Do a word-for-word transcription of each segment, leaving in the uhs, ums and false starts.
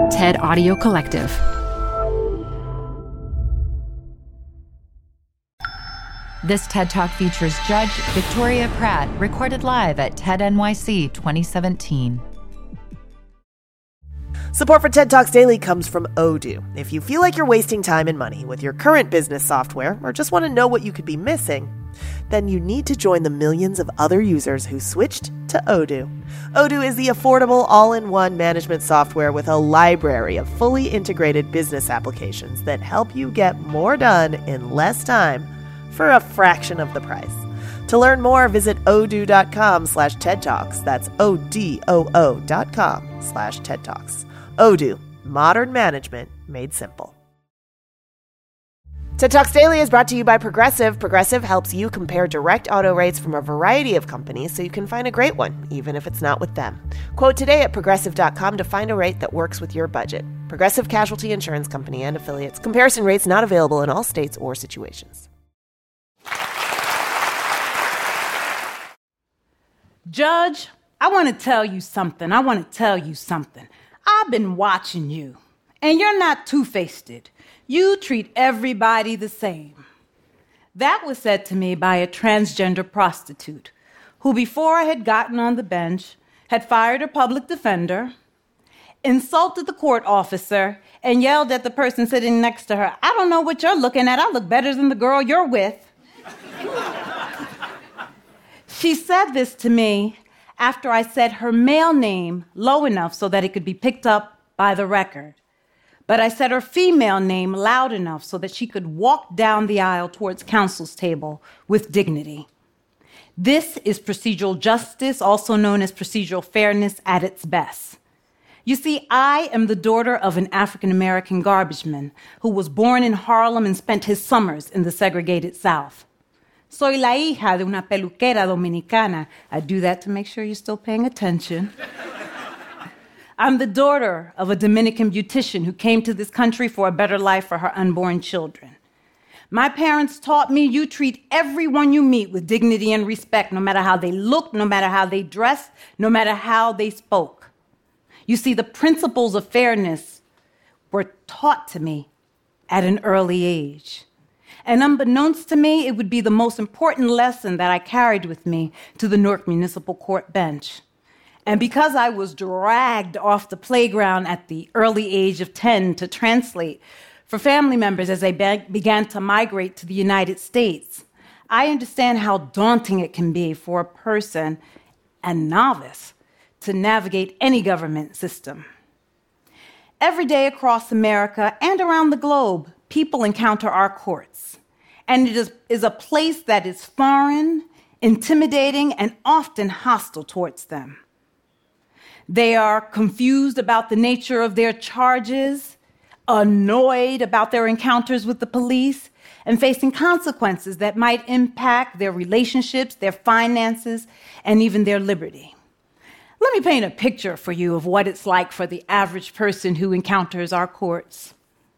TED Audio Collective. This TED Talk features Judge Victoria Pratt, recorded live at TED N Y C twenty seventeen. Support for TED Talks Daily comes from Odoo. If you feel like you're wasting time and money with your current business software, or just want to know what you could be missing, then you need to join the millions of other users who switched to Odoo. Odoo is the affordable all-in-one management software with a library of fully integrated business applications that help you get more done in less time for a fraction of the price. To learn more, visit odoo.com slash TED Talks. That's O-D-O-O dot com slash TED Talks. Odoo, modern management made simple. TED Talks Daily is brought to you by Progressive. Progressive helps you compare direct auto rates from a variety of companies so you can find a great one, even if it's not with them. Quote today at progressive dot com to find a rate that works with your budget. Progressive Casualty Insurance Company and Affiliates. Comparison rates not available in all states or situations. Judge, I want to tell you something. I want to tell you something. I've been watching you, and you're not two-faced. You treat everybody the same. That was said to me by a transgender prostitute who, before I had gotten on the bench, had fired a public defender, insulted the court officer, and yelled at the person sitting next to her, "I don't know what you're looking at. I look better than the girl you're with." She said this to me after I said her male name low enough so that it could be picked up by the record. But I said her female name loud enough so that she could walk down the aisle towards counsel's table with dignity. This is procedural justice, also known as procedural fairness at its best. You see, I am the daughter of an African-American garbage man who was born in Harlem and spent his summers in the segregated South. Soy la hija de una peluquera dominicana. I do that to make sure you're still paying attention. I'm the daughter of a Dominican beautician who came to this country for a better life for her unborn children. My parents taught me you treat everyone you meet with dignity and respect, no matter how they looked, no matter how they dressed, no matter how they spoke. You see, the principles of fairness were taught to me at an early age. And unbeknownst to me, it would be the most important lesson that I carried with me to the Newark Municipal Court bench. And because I was dragged off the playground at the early age of ten to translate for family members as they be- began to migrate to the United States, I understand how daunting it can be for a person, a novice, to navigate any government system. Every day across America and around the globe, people encounter our courts. And it is, is a place that is foreign, intimidating, and often hostile towards them. They are confused about the nature of their charges, annoyed about their encounters with the police, and facing consequences that might impact their relationships, their finances, and even their liberty. Let me paint a picture for you of what it's like for the average person who encounters our courts.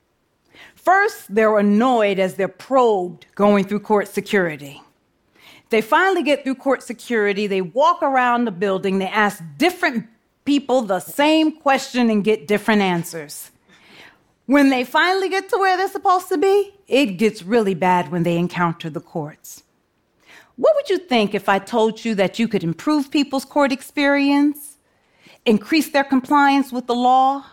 First, they're annoyed as they're probed going through court security. They finally get through court security, they walk around the building, they ask different people the same question and get different answers. When they finally get to where they're supposed to be, it gets really bad when they encounter the courts. What would you think if I told you that you could improve people's court experience, increase their compliance with the law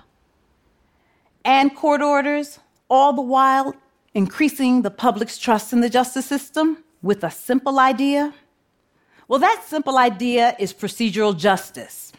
and court orders, all the while increasing the public's trust in the justice system with a simple idea? Well, that simple idea is procedural justice.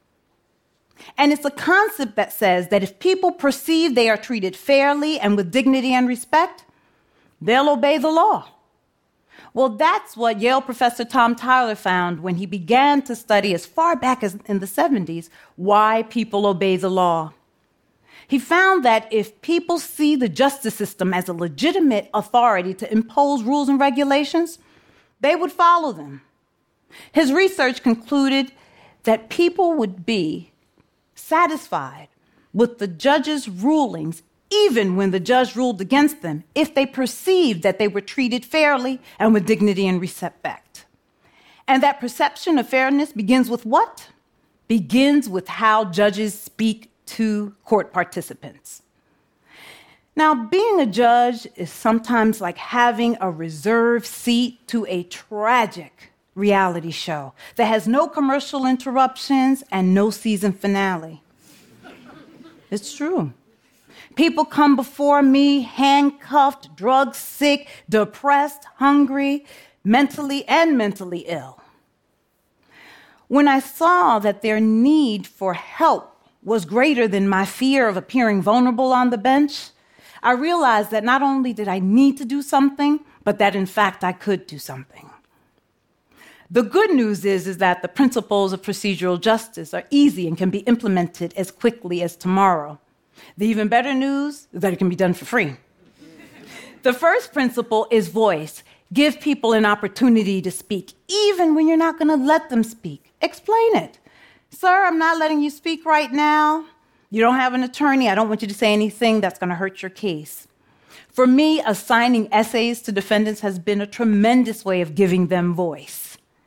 And it's a concept that says that if people perceive they are treated fairly and with dignity and respect, they'll obey the law. Well, that's what Yale professor Tom Tyler found when he began to study, as far back as in the seventies, why people obey the law. He found that if people see the justice system as a legitimate authority to impose rules and regulations, they would follow them. His research concluded that people would be satisfied with the judge's rulings even when the judge ruled against them, if they perceived that they were treated fairly and with dignity and respect. And that perception of fairness begins with what? Begins with how judges speak to court participants. Now, being a judge is sometimes like having a reserved seat to a tragic reality show that has no commercial interruptions and no season finale. It's true. People come before me handcuffed, drug sick, depressed, hungry, mentally and mentally ill. When I saw that their need for help was greater than my fear of appearing vulnerable on the bench, I realized that not only did I need to do something, but that in fact I could do something. The good news is, is that the principles of procedural justice are easy and can be implemented as quickly as tomorrow. The even better news is that it can be done for free. The first principle is voice. Give people an opportunity to speak, even when you're not going to let them speak. Explain it. Sir, I'm not letting you speak right now. You don't have an attorney. I don't want you to say anything that's going to hurt your case. For me, assigning essays to defendants has been a tremendous way of giving them voice.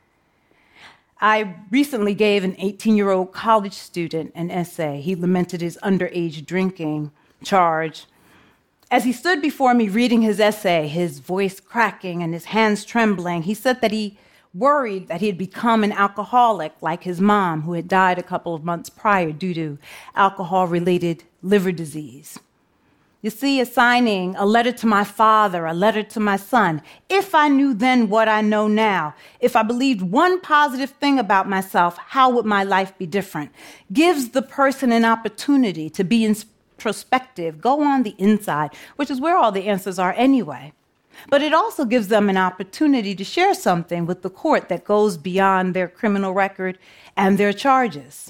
I recently gave an eighteen-year-old college student an essay. He lamented his underage drinking charge. As he stood before me reading his essay, his voice cracking and his hands trembling, he said that he worried that he had become an alcoholic like his mom, who had died a couple of months prior due to alcohol-related liver disease. You see, assigning a letter to my father, a letter to my son, if I knew then what I know now, if I believed one positive thing about myself, how would my life be different? Gives the person an opportunity to be introspective, go on the inside, which is where all the answers are anyway. But it also gives them an opportunity to share something with the court that goes beyond their criminal record and their charges.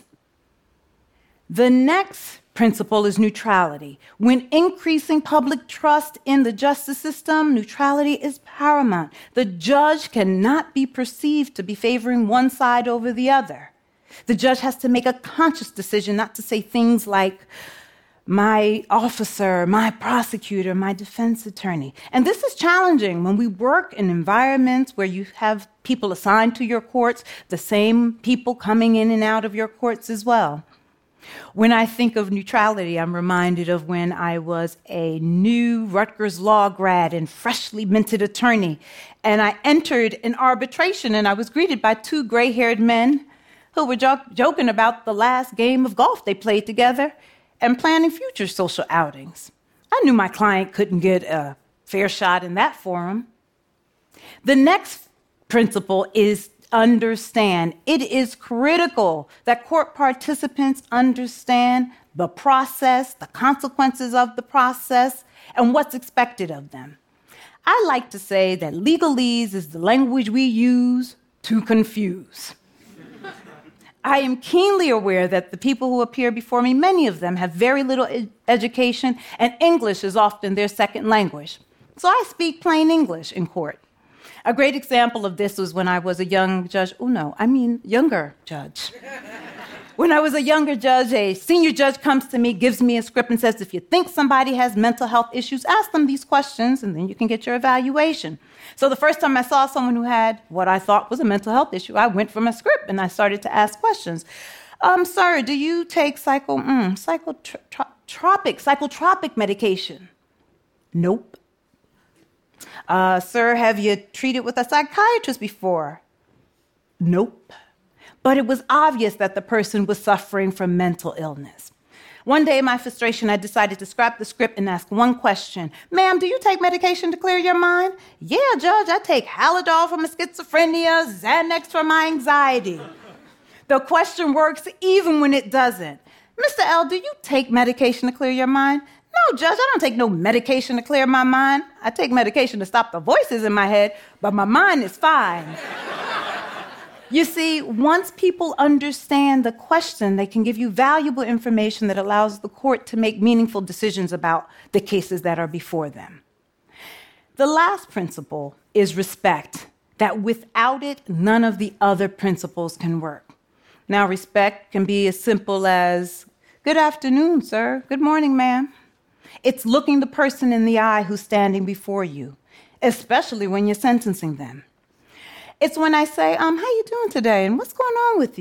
The next principle is neutrality. When increasing public trust in the justice system, neutrality is paramount. The judge cannot be perceived to be favoring one side over the other. The judge has to make a conscious decision not to say things like, my officer, my prosecutor, my defense attorney. And this is challenging when we work in environments where you have people assigned to your courts, the same people coming in and out of your courts as well. When I think of neutrality, I'm reminded of when I was a new Rutgers law grad and freshly minted attorney, and I entered an arbitration, and I was greeted by two gray-haired men who were jo- joking about the last game of golf they played together and planning future social outings. I knew my client couldn't get a fair shot in that forum. The next principle is understand. It is critical that court participants understand the process, the consequences of the process, and what's expected of them. I like to say that legalese is the language we use to confuse. I am keenly aware that the people who appear before me, many of them have very little ed- education, and English is often their second language. So I speak plain English in court. A great example of this was when I was a young judge. Oh, no, I mean younger judge. When I was a younger judge, a senior judge comes to me, gives me a script, and says, if you think somebody has mental health issues, ask them these questions, and then you can get your evaluation. So the first time I saw someone who had what I thought was a mental health issue, I went from a script, and I started to ask questions. Um, sir, do you take psycho, mm, psychotropic, psychotropic medication? Nope. Uh, sir, have you treated with a psychiatrist before? Nope. But it was obvious that the person was suffering from mental illness. One day, in my frustration, I decided to scrap the script and ask one question. Ma'am, do you take medication to clear your mind? Yeah, Judge, I take Halidol for my schizophrenia, Xanax for my anxiety. The question works even when it doesn't. Mister L, do you take medication to clear your mind? No, Judge, I don't take no medication to clear my mind. I take medication to stop the voices in my head, but my mind is fine. You see, once people understand the question, they can give you valuable information that allows the court to make meaningful decisions about the cases that are before them. The last principle is respect, that without it, none of the other principles can work. Now, respect can be as simple as, good afternoon, sir. Good morning, ma'am. It's looking the person in the eye who's standing before you, especially when you're sentencing them. It's when I say, um, how you doing today, and what's going on with you?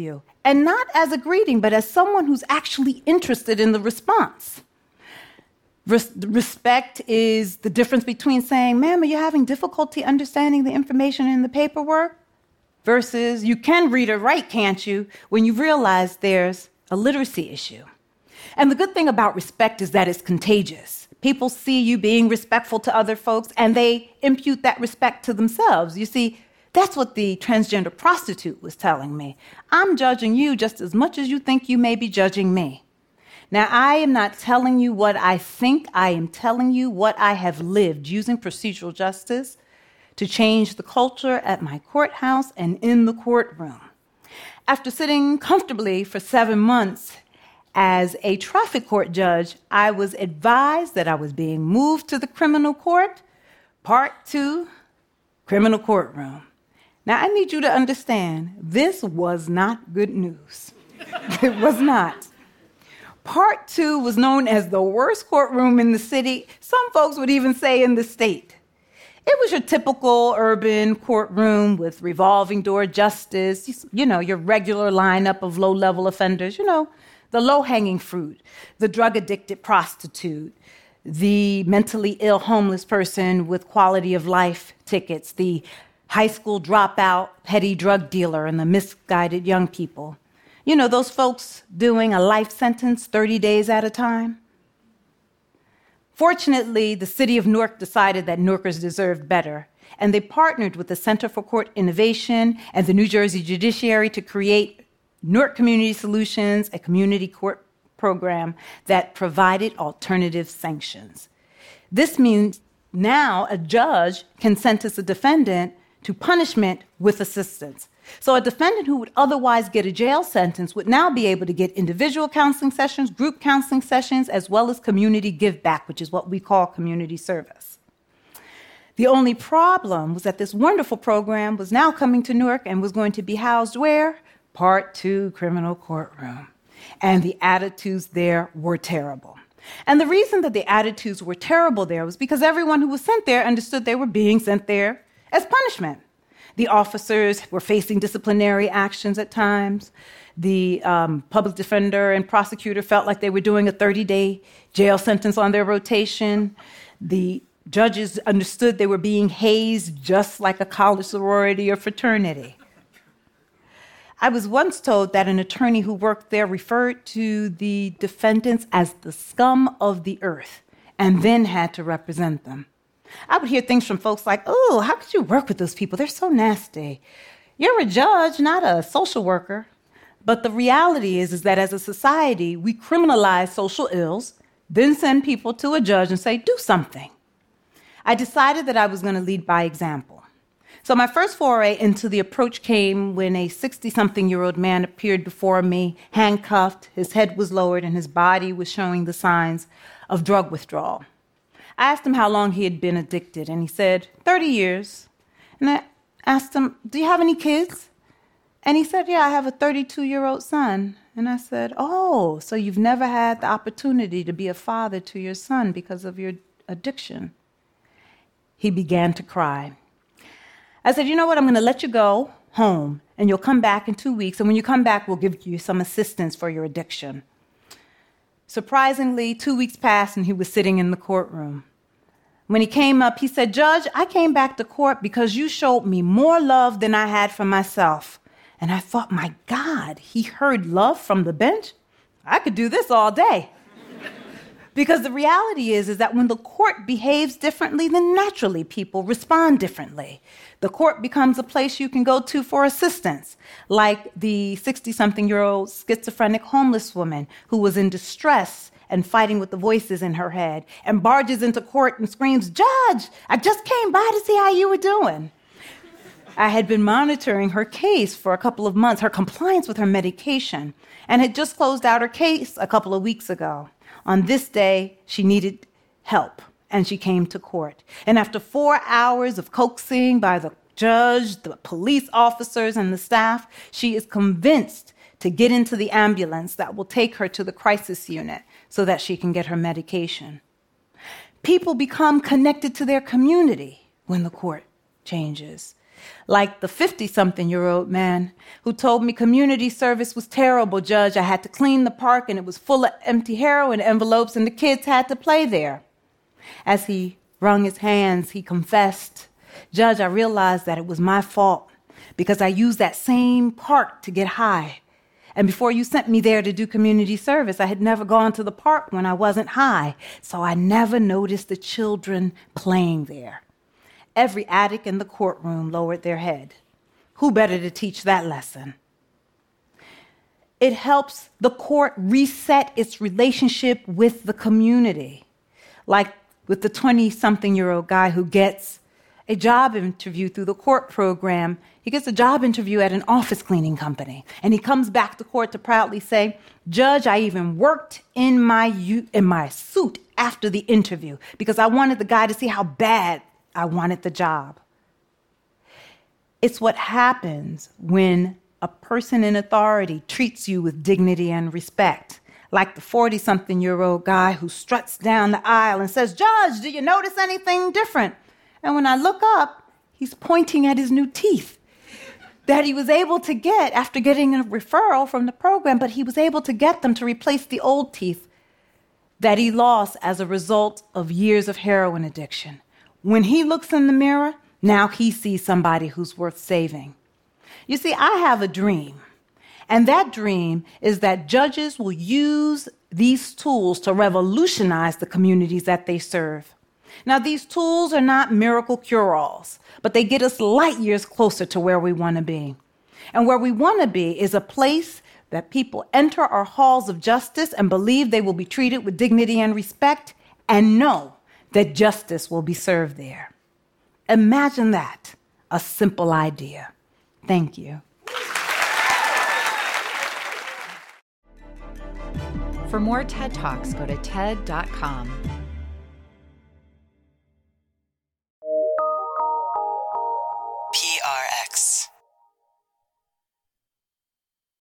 and not as a greeting, but as someone who's actually interested in the response. Res- respect is the difference between saying, ma'am, are you having difficulty understanding the information in the paperwork? Versus, you can read or write, can't you, when you realize there's a literacy issue. And the good thing about respect is that it's contagious. People see you being respectful to other folks, and they impute that respect to themselves. You see, that's what the transgender prostitute was telling me. I'm judging you just as much as you think you may be judging me. Now, I am not telling you what I think. I am telling you what I have lived using procedural justice to change the culture at my courthouse and in the courtroom. After sitting comfortably for seven months as a traffic court judge, I was advised that I was being moved to the criminal court, part two, criminal courtroom. Now, I need you to understand, this was not good news. It was not. Part two was known as the worst courtroom in the city. Some folks would even say in the state. It was your typical urban courtroom with revolving door justice, you know, your regular lineup of low-level offenders, you know, the low-hanging fruit, the drug-addicted prostitute, the mentally ill homeless person with quality of life tickets, the high school dropout, petty drug dealer, and the misguided young people. You know, those folks doing a life sentence thirty days at a time. Fortunately, the city of Newark decided that Newarkers deserved better, and they partnered with the Center for Court Innovation and the New Jersey Judiciary to create Newark Community Solutions, a community court program that provided alternative sanctions. This means now a judge can sentence a defendant to punishment with assistance. So a defendant who would otherwise get a jail sentence would now be able to get individual counseling sessions, group counseling sessions, as well as community give back, which is what we call community service. The only problem was that this wonderful program was now coming to Newark and was going to be housed where? Part two criminal courtroom. And the attitudes there were terrible. And the reason that the attitudes were terrible there was because everyone who was sent there understood they were being sent there as punishment. The officers were facing disciplinary actions at times. The um, public defender and prosecutor felt like they were doing a thirty-day jail sentence on their rotation. The judges understood they were being hazed just like a college sorority or fraternity. I was once told that an attorney who worked there referred to the defendants as the scum of the earth and then had to represent them. I would hear things from folks like, oh, how could you work with those people? They're so nasty. You're a judge, not a social worker. But the reality is, is that as a society, we criminalize social ills, then send people to a judge and say, do something. I decided that I was going to lead by example. So my first foray into the approach came when a sixty-something-year-old man appeared before me, handcuffed, his head was lowered, and his body was showing the signs of drug withdrawal. I asked him how long he had been addicted, and he said, thirty years. And I asked him, do you have any kids? And he said, yeah, I have a thirty-two-year-old son. And I said, oh, so you've never had the opportunity to be a father to your son because of your addiction. He began to cry. I said, you know what, I'm going to let you go home, and you'll come back in two weeks, and when you come back, we'll give you some assistance for your addiction. Surprisingly, two weeks passed, and he was sitting in the courtroom. When he came up, he said, Judge, I came back to court because you showed me more love than I had for myself. And I thought, my God, he heard love from the bench? I could do this all day. Because the reality is, is that when the court behaves differently, then naturally people respond differently. The court becomes a place you can go to for assistance, like the sixty-something-year-old schizophrenic homeless woman who was in distress and fighting with the voices in her head and barges into court and screams, Judge, I just came by to see how you were doing. I had been monitoring her case for a couple of months, her compliance with her medication, and had just closed out her case a couple of weeks ago. On this day, she needed help, and she came to court. And after four hours of coaxing by the judge, the police officers, and the staff, she is convinced to get into the ambulance that will take her to the crisis unit so that she can get her medication. People become connected to their community when the court changes. Like the fifty-something-year-old man who told me community service was terrible, Judge. I had to clean the park and it was full of empty heroin envelopes and the kids had to play there. As he wrung his hands, he confessed, Judge, I realized that it was my fault because I used that same park to get high. And before you sent me there to do community service, I had never gone to the park when I wasn't high, so I never noticed the children playing there. Every addict in the courtroom lowered their head. Who better to teach that lesson? It helps the court reset its relationship with the community, like with the twenty-something-year-old guy who gets a job interview through the court program. He gets a job interview at an office cleaning company, and he comes back to court to proudly say, Judge, I even worked in my, u- in my suit after the interview because I wanted the guy to see how bad I wanted the job. It's what happens when a person in authority treats you with dignity and respect, like the forty-something-year-old guy who struts down the aisle and says, Judge, do you notice anything different? And when I look up, he's pointing at his new teeth that he was able to get after getting a referral from the program, but he was able to get them to replace the old teeth that he lost as a result of years of heroin addiction. When he looks in the mirror, now he sees somebody who's worth saving. You see, I have a dream, and that dream is that judges will use these tools to revolutionize the communities that they serve. Now, these tools are not miracle cure-alls, but they get us light years closer to where we want to be. And where we want to be is a place that people enter our halls of justice and believe they will be treated with dignity and respect and know that justice will be served there. Imagine that, a simple idea. Thank you. For more TED Talks, go to T E D dot com.